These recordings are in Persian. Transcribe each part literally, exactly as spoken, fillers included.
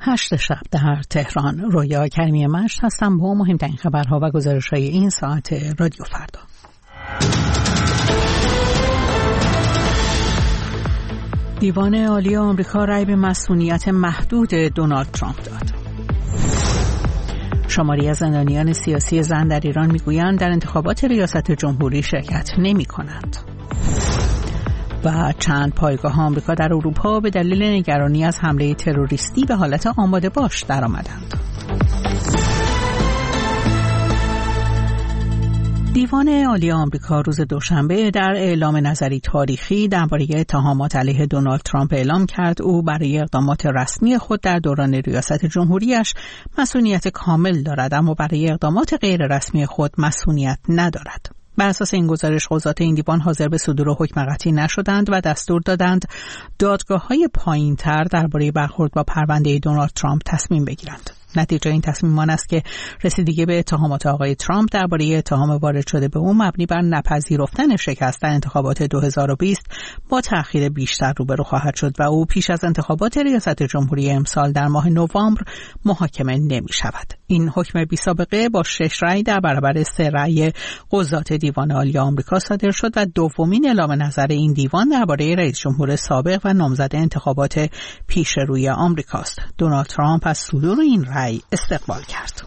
هشت شب در تهران. رویا کریمی مشت هستم با مهمترین خبرها و گزارش‌های این ساعت رادیو فردا. دیوان عالی آمریکا رأی به مسئولیت محدود دونالد ترامپ داد. شماری از زندانیان سیاسی زن در ایران میگویند در انتخابات ریاست جمهوری شرکت نمی کنند. و چند پایگاه آمریکا در اروپا به دلیل نگرانی از حمله تروریستی به حالت آماده باش درآمدند. دیوان عالی آمریکا روز دوشنبه در اعلام نظری تاریخی درباره اتهامات علیه دونالد ترامپ اعلام کرد او برای اقدامات رسمی خود در دوران ریاست جمهوریش مسئولیت کامل دارد، اما برای اقدامات غیر رسمی خود مسئولیت ندارد. بر اساس این گزارش قضات این دیوان حاضر به صدور حکم قطعی نشدند و دستور دادند دادگاه‌های پایین‌تر درباره برخورد با پرونده دونالد ترامپ تصمیم بگیرند. نتیجه این تصمیم آن است که رسیدگی به اتهامات آقای ترامپ درباره اتهام وارد شده به او مبنی بر نپذیرفتن شکست در انتخابات دو هزار و بیست با تأخیر بیشتر روبرو خواهد شد و او پیش از انتخابات ریاست جمهوری امسال در ماه نوامبر محاکمه نمی شود. این حکم بی سابقه با شش رأی در برابر سه رأی قضات دیوان عالی آمریکا صادر شد و دومین اعلام نظر این دیوان درباره رئیس جمهور سابق و نامزد انتخابات پیش روی آمریکاست. دونالد ترامپ از صدور این رأی استقبال کرد.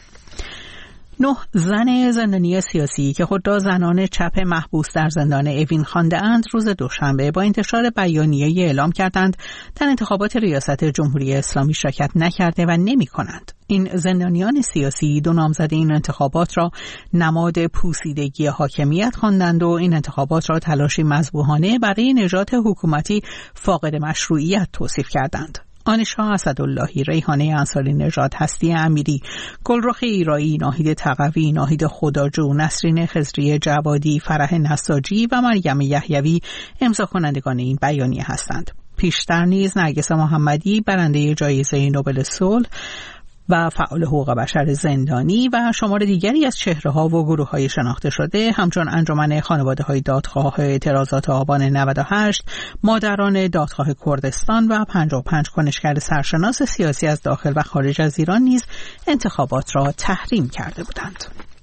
نه زن زندانی سیاسی که خود را زنان چپ محبوس در زندان اوین خوانده اند روز دوشنبه با انتشار بیانیه‌ای اعلام کردند در انتخابات ریاست جمهوری اسلامی شرکت نکرده و نمی کنند. این زندانیان سیاسی دو نامزد این انتخابات را نماد پوسیدگی حاکمیت خواندند و این انتخابات را تلاشی مذبوحانه برای نجات حکومتی فاقد مشروعیت توصیف کردند. آنشا اسداللهی، ریحانه انصاری نژاد، هستی امیری، گلرخ ایرایی، ناهید تقوی، ناهید خداجو، نسرین خضری جوادی، فرح نساجی و مریم یحیوی امضا کنندگان این بیانیه هستند. پیشتر نیز نرگس محمدی برنده جایزه نوبل صلح و فعال حقوق بشر زندانی و شمار دیگری از چهره‌ها و گروه‌های شناخته شده همچون انجمن خانواده‌های دادخواه اعتراضات آبان نود و هشت، مادران دادخواه کردستان و پنجاه و پنج کنشگر سرشناس سیاسی از داخل و خارج از ایران نیز انتخابات را تحریم کرده بودند.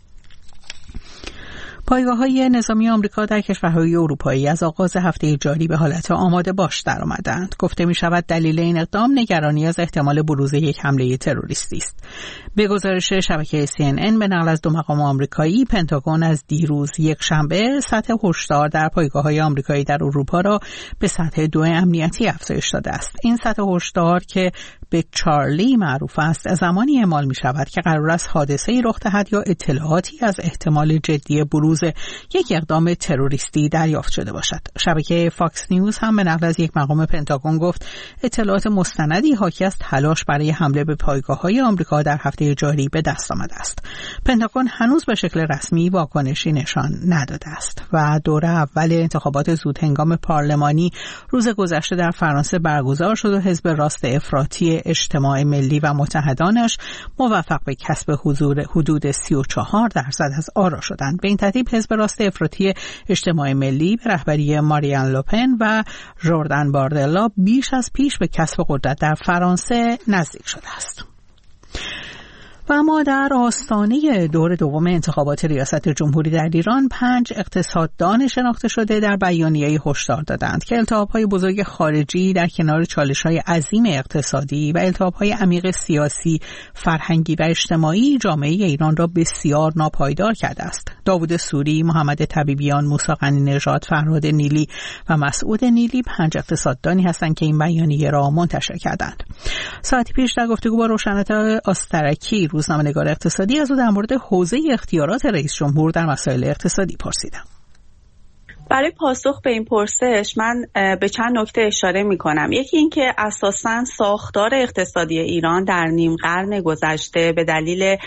پایگاه‌های نظامی آمریکا در کشورهای اروپایی از آغاز هفته جاری به حالت آماده باش درآمدند. گفته می‌شود دلیل این اقدام نگرانی از احتمال بروز یک حمله تروریستی است. به گزارش شبکه سی ان ان به نقل از دو مقام آمریکایی، پنتاگون از دیروز یک شنبه سطح هشدار در پایگاه‌های آمریکایی در اروپا را به سطح دو امنیتی افزایش داده است. این سطح هشدار که به چارلی معروف است زمانی اعمال می شود که قرار است حادثه‌ای رخ دهد یا اطلاعاتی از احتمال جدی بروز یک اقدام تروریستی دریافت شده باشد. شبکه فاکس نیوز هم به نقل از یک مقام پنتاگون گفت اطلاعات مستندی حاکی از تلاش برای حمله به پایگاه‌های آمریکا در هفته جاری به دست آمده است. پنتاگون هنوز به شکل رسمی واکنشی نشان نداده است و دوره اول انتخابات زودهنگام پارلمانی روز گذشته در فرانسه برگزار شد و حزب راست افراطی اجتماع ملی و متحدانش موفق به کسب حضور حدود سی و چهار درصد از آرا شدند. به این ترتیب حزب راست افراطی اجتماع ملی به رهبری مارین لوپن و ژوردن باردلا بیش از پیش به کسب قدرت در فرانسه نزدیک شده است. و اما در آستانه دور دوم انتخابات ریاست جمهوری در ایران پنج اقتصاددان شناخته شده در بیانیه‌ای هشدار دادند که التهاب‌های بزرگ خارجی در کنار چالش‌های عظیم اقتصادی و التهاب‌های عمیق سیاسی، فرهنگی و اجتماعی جامعه ایران را بسیار ناپایدار کرده است. داوود سوری، محمد طبیبیان، موسی غنی‌نژاد، فرهاد نیلی و مسعود نیلی پنج اقتصاددانی هستند که این بیانیه را منتشر کردند. ساعتی پیش در گفتگو با روشن‌آتش آسترکی روزنامه‌نگار اقتصادی از او در مورد حوزه اختیارات رئیس جمهور در مسائل اقتصادی پرسیدم. برای پاسخ به این پرسش من به چند نکته اشاره می‌کنم. یکی این که اساساً ساختار اقتصادی ایران در نیم قرن گذشته به دلیل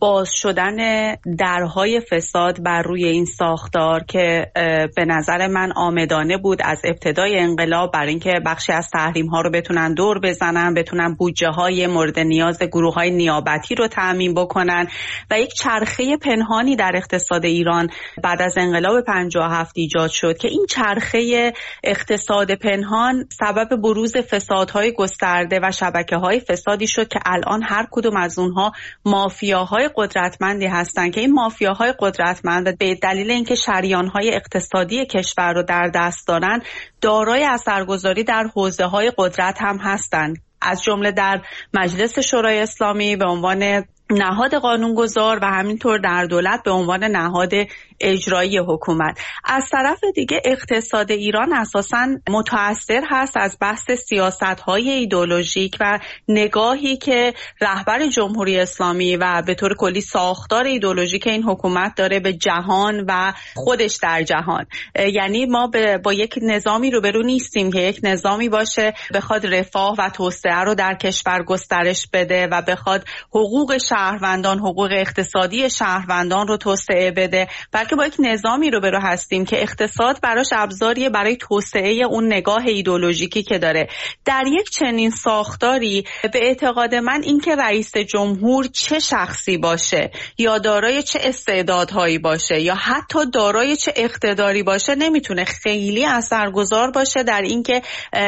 باز شدن درهای فساد بر روی این ساختار که به نظر من عامدانه بود از ابتدای انقلاب، برای اینکه بخشی از تحریم ها رو بتونن دور بزنن، بتونن بودجه های مورد نیاز گروه های نیابتی رو تامین بکنن و یک چرخه پنهانی در اقتصاد ایران بعد از انقلاب پنجاه و هفت ایجاد شد که این چرخه اقتصاد پنهان سبب بروز فسادهای گسترده و شبکه‌های فسادی شد که الان هر کدوم از اونها مافیاهای قدرتمندی هستند که این مافیاهای قدرتمند به دلیل اینکه شریان‌های اقتصادی کشور رو در دست دارن دارای اثرگذاری در حوزه‌های قدرت هم هستند، از جمله در مجلس شورای اسلامی به عنوان نهاد قانونگذار و همینطور در دولت به عنوان نهاد اجرایی حکومت. از طرف دیگه اقتصاد ایران اساساً متأثر هست از بحث سیاست‌های ایدئولوژیک و نگاهی که رهبر جمهوری اسلامی و به طور کلی ساختار ایدئولوژیک این حکومت داره به جهان و خودش در جهان. یعنی ما با یک نظامی روبرو نیستیم که یک نظامی باشه بخواد رفاه و توسعه رو در کشور گسترش بده و بخواد حقوق شهروندان، حقوق اقتصادی شهروندان رو توسعه بده، بلکه با یک نظامی روبرو هستیم که اقتصاد براش ابزاریه برای توسعه اون نگاه ایدئولوژیکی که داره. در یک چنین ساختاری به اعتقاد من این که رئیس جمهور چه شخصی باشه یا دارای چه استعدادهایی باشه یا حتی دارای چه اقتداری باشه نمیتونه خیلی اثرگذار باشه در اینکه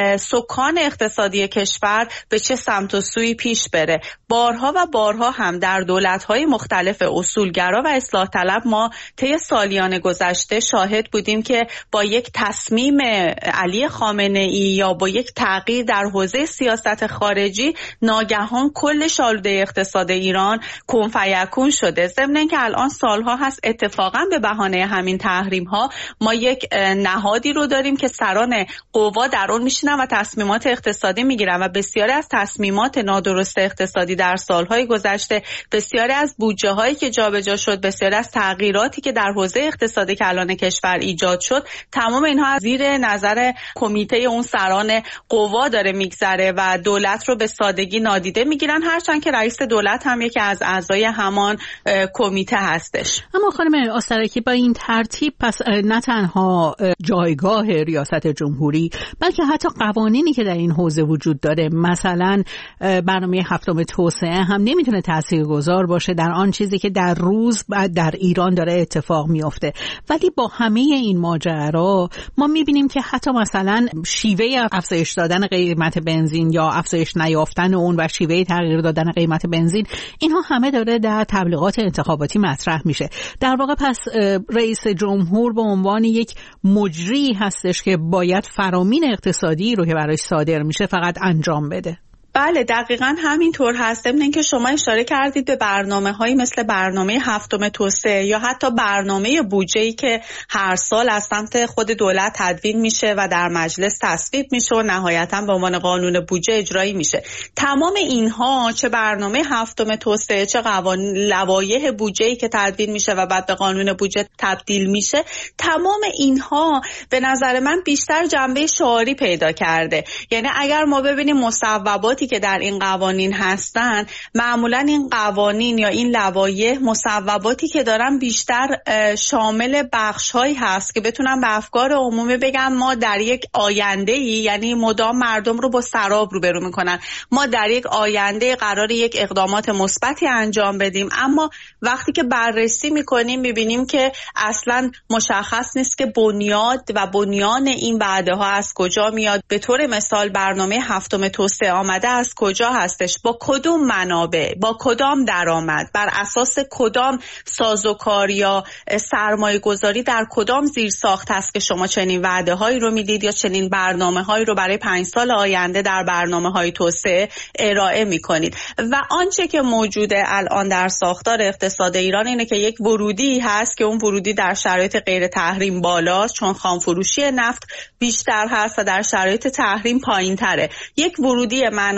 سکان اقتصادی کشور به چه سمت و سوی پیش بره. بارها و بارها هم در دولت‌های مختلف اصولگرا و اصلاح طلب ما طی سالیان گذشته شاهد بودیم که با یک تصمیم علی خامنه‌ای یا با یک تغییر در حوزه سیاست خارجی ناگهان کل آلوده اقتصاد ایران کن فیکون شده. ضمن اینکه الان سالها هست اتفاقا به بهانه همین تحریم‌ها ما یک نهادی رو داریم که سران قوا در اون میشینن و تصمیمات اقتصادی میگیرن و بسیاری از تصمیمات نادرست اقتصادی در سالهای گذشته، بسیاری از بودجه هایی که جابجا شد، بسیاری از تغییراتی که در حوزه اقتصادی کلان کشور ایجاد شد، تمام اینها از زیر نظر کمیته اون سران قوا داره میگذره و دولت رو به سادگی نادیده میگیرن، هرچند که رئیس دولت هم یکی از اعضای همان کمیته هستش. اما خانم آسترکی با این ترتیب پس نه تنها جایگاه ریاست جمهوری بلکه حتی قوانینی که در این حوزه وجود داره، مثلا برنامه هفتم توسعه هم نمیتونه تاثیرگذار باشه در آن چیزی که در روز در ایران داره اتفاق میفته. ولی با همه این ماجرا ما میبینیم که حتی مثلا شیوه افزایش دادن قیمت بنزین یا افزایش نیافتن اون و شیوه تغییر دادن قیمت بنزین، اینها همه داره در تبلیغات انتخاباتی مطرح میشه. در واقع پس رئیس جمهور به عنوان یک مجری هستش که باید فرامین اقتصادی رو که برایش صادر میشه فقط انجام بده. بله دقیقاً همینطور هست. ضمن اینکه شما اشاره کردید به برنامه‌هایی مثل برنامه هفتم توسعه یا حتی برنامه بودجه‌ای که هر سال از سمت خود دولت تدوین میشه و در مجلس تصویب میشه و نهایتاً به عنوان قانون بودجه اجرایی میشه. تمام اینها، چه برنامه هفتم توسعه چه قوانین لوایح بودجه‌ای که تدوین میشه و بعد به قانون بودجه تبدیل میشه، تمام اینها به نظر من بیشتر جنبه شعاری پیدا کرده. یعنی اگر ما ببینیم مصوباتی که در این قوانین هستن، معمولا این قوانین یا این لوایح مصوباتی که دارن بیشتر شامل بخش‌هایی هست که بتونن به افکار عمومی بگن ما در یک آینده‌ای، یعنی مدام مردم رو با سراب روبرو میکنن، ما در یک آینده قرار یک اقدامات مثبتی انجام بدیم، اما وقتی که بررسی میکنیم میبینیم که اصلا مشخص نیست که بنیاد و بنیان این وعده ها از کجا میاد. به طور مثال برنامه هفتم توسعه آمده از کجا هستش، با کدوم منابع، با کدام درآمد، بر اساس کدام سازوکار یا سرمایه گذاری در کدام زیرساخت هست که شما چنین وعده هایی رو میدید یا چنین برنامه هایی رو برای پنج سال آینده در برنامه های توسعه ارائه میکنید. و آنچه که موجوده الان در ساختار اقتصاد ایران اینه که یک ورودی هست که اون ورودی در شرایط غیر تحریم بالاست، چون خامفروشی نفت بیشتر هست و در شرایط تحریم پایین تره. یک ورودی منابع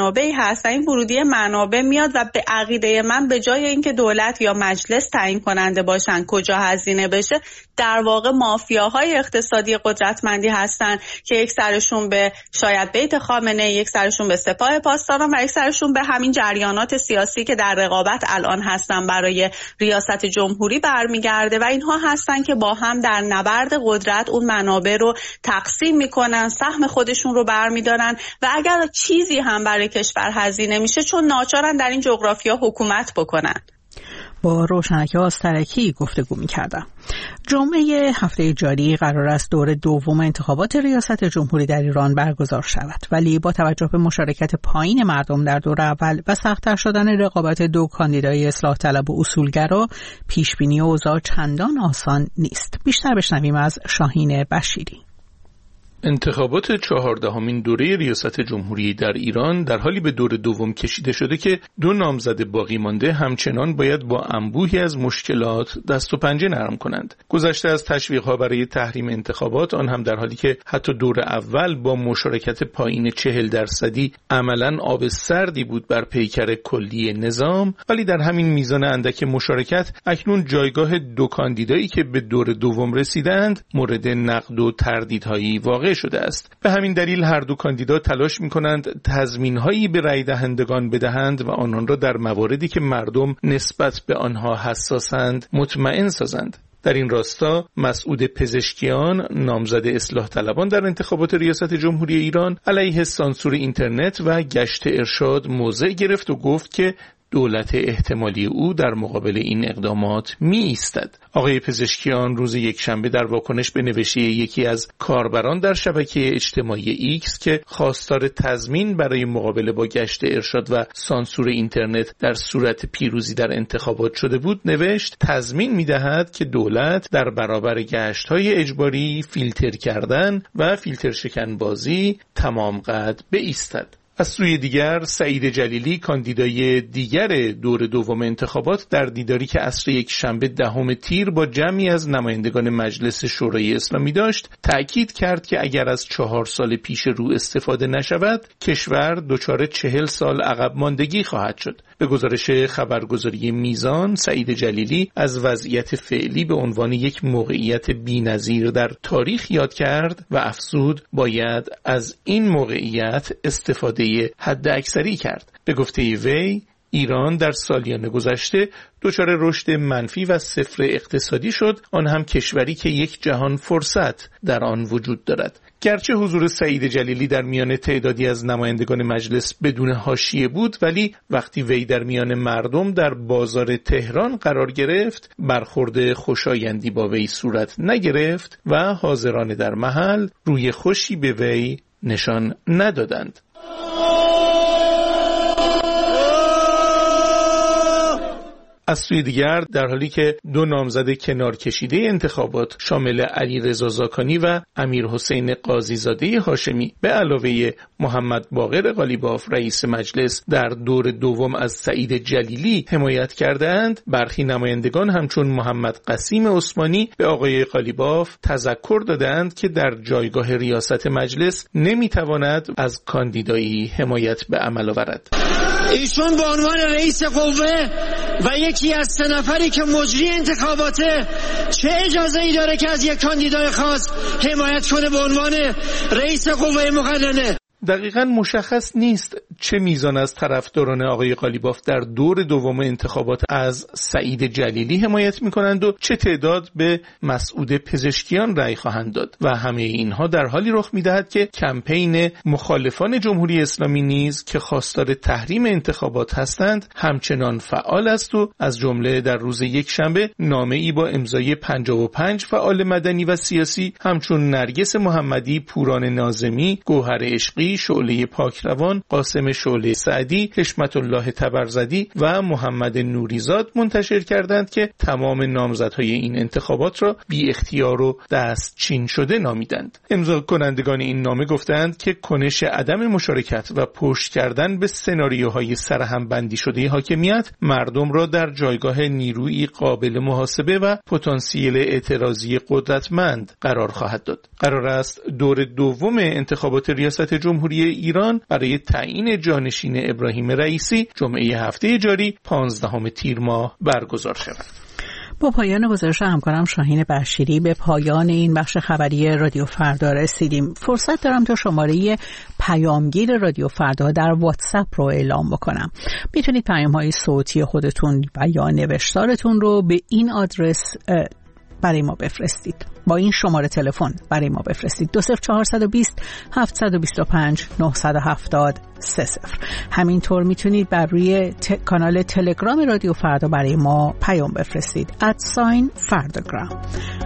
منابعی هست و این ورودی منابع میاد و به عقیده من به جای اینکه دولت یا مجلس تعیین کننده باشن کجا هزینه بشه، در واقع مافیاهای اقتصادی قدرتمندی هستن که یک سرشون به شاید بیت خامنه، یک سرشون به سپاه پاسداران و یک سرشون به همین جریانات سیاسی که در رقابت الان هستن برای ریاست جمهوری برمیگرده و اینها هستن که با هم در نبرد قدرت اون منابع رو تقسیم میکنن، سهم خودشون رو برمیدارن و اگر چیزی هم برای کشور هزینه میشه چون ناچارن در این جغرافیا حکومت بکنن. با روشنک آسترکی گفتگو می‌کردم. جمعه هفته جاری قرار است دور دوم انتخابات ریاست جمهوری در ایران برگزار شود، ولی با توجه به مشارکت پایین مردم در دور اول و سخت‌تر شدن رقابت دو کاندیدای اصلاح طلب و اصولگرا، پیشبینی اوضاع چندان آسان نیست. بیشتر بشنویم از شاهین بشیری. انتخابات چهاردهمین دوره ریاست جمهوری در ایران در حالی به دور دوم کشیده شده که دو نامزد باقی مانده همچنان باید با انبوهی از مشکلات دست و پنجه نرم کنند. گذشته از تشویق‌ها برای تحریم انتخابات، آن هم در حالی که حتی دور اول با مشارکت پایین چهل درصدی عملاً آب سردی بود بر پیکر کلی نظام، ولی در همین میزان اندک مشارکت اکنون جایگاه دو کاندیدایی که به دور دوم رسیدند مورد نقد و تردیدهایی واقع شده است. به همین دلیل هر دو کاندیدا تلاش می‌کنند تضمین‌هایی به رای دهندگان بدهند و آنان را در مواردی که مردم نسبت به آنها حساسند مطمئن سازند. در این راستا مسعود پزشکیان، نامزد اصلاح طلبان در انتخابات ریاست جمهوری ایران، علیه سانسور اینترنت و گشت ارشاد موضع گرفت و گفت که دولت احتمالی او در مقابل این اقدامات می ایستد. آقای پزشکیان روز یکشنبه در واکنش به نوشته یکی از کاربران در شبکه اجتماعی ایکس که خواستار تضمین برای مقابله با گشت ارشاد و سانسور اینترنت در صورت پیروزی در انتخابات شده بود نوشت: تضمین می دهد که دولت در برابر گشت‌های اجباری، فیلتر کردن و فیلتر شکنبازی تمام قد بایستد. از سوی دیگر سعید جلیلی، کاندیدای دیگر دور دوم انتخابات، در دیداری که عصر یک شنبه دهم تیر با جمعی از نمایندگان مجلس شورای اسلامی داشت، تأکید کرد که اگر از چهار سال پیش رو استفاده نشود، کشور دچار چهل سال عقب ماندگی خواهد شد. به گزارش خبرگزاری میزان، سعید جلیلی از وضعیت فعلی به عنوان یک موقعیت بی‌نظیر در تاریخ یاد کرد و افزود باید از این موقعیت استفاده حد اکثری کرد. به گفته وی، ایران در سالیان گذشته دچار رشد منفی و صفر اقتصادی شد، آن هم کشوری که یک جهان فرصت در آن وجود دارد. گرچه حضور سعید جلیلی در میان تعدادی از نمایندگان مجلس بدون حاشیه بود، ولی وقتی وی در میان مردم در بازار تهران قرار گرفت، برخورد خوشایندی با وی صورت نگرفت و حاضران در محل روی خوشی به وی نشان ندادند. از سوی دیگر در حالی که دو نامزد کنار کشیده انتخابات شامل علیرضا زاکانی و امیر حسین قاضی زاده هاشمی به علاوه محمد باقر قالیباف رئیس مجلس در دور دوم از سعید جلیلی حمایت کردند، برخی نمایندگان همچون محمد قسیم عثمانی به آقای قالیباف تذکر دادند که در جایگاه ریاست مجلس نمیتواند از کاندیدایی حمایت به عمل آورد. ایشون به عنوان رئیس قوه و یکی از سه نفری که مجری انتخاباته چه اجازه ای داره که از یک کاندیدای خاص حمایت کنه به عنوان رئیس قوه مقننه؟ دقیقاً مشخص نیست چه میزان از طرفداران آقای قالیباف در دور دوم انتخابات از سعید جلیلی حمایت میکنند و چه تعداد به مسعود پزشکیان رأی خواهند داد و همه اینها در حالی رخ میدهد که کمپین مخالفان جمهوری اسلامی نیز که خواستار تحریم انتخابات هستند همچنان فعال است و از جمله در روز یکشنبه نامه‌ای با امضای پنجاه و پنج فعال مدنی و سیاسی همچون نرگس محمدی، پوران ناظمی، گوهر عشقی، شعله پاکروان، قاسم شعله سعدی، حشمت الله تبرزدی و محمد نوریزاد منتشر کردند که تمام نامزدهای این انتخابات را بی اختیار و دست چین شده نامیدند. امضا کنندگان این نامه گفتند که کنش عدم مشارکت و پشت کردن به سناریوهای سرهم بندی شده حاکمیت مردم را در جایگاه نیرویی قابل محاسبه و پتانسیل اعتراضی قدرتمند قرار خواهد داد. قرار است دور دوم انتخابات ریاست جمهوری جمهوری ایران برای تعیین جانشین ابراهیم رئیسی جمعه هفته جاری پانزدهم تیر ماه برگزار شود. با پایان گزارش همکارم شاهین بشیری به پایان این بخش خبری رادیو فردا رسیدیم. فرصت دارم تا شماره پیامگیر رادیو فردا در واتساپ رو اعلام بکنم. میتونید پیام‌های صوتی خودتون و یا نوشتارتون رو به این آدرس برای ما بفرستید. با این شماره تلفن برای ما بفرستید: دو صفر چهارصد و بیست هفتصد و بیست و پنج نهصد و هفتاد سه صفر. همینطور میتونید بر روی ت... کانال تلگرام رادیو فردا برای ما پیام بفرستید ات ساین فرداگرام.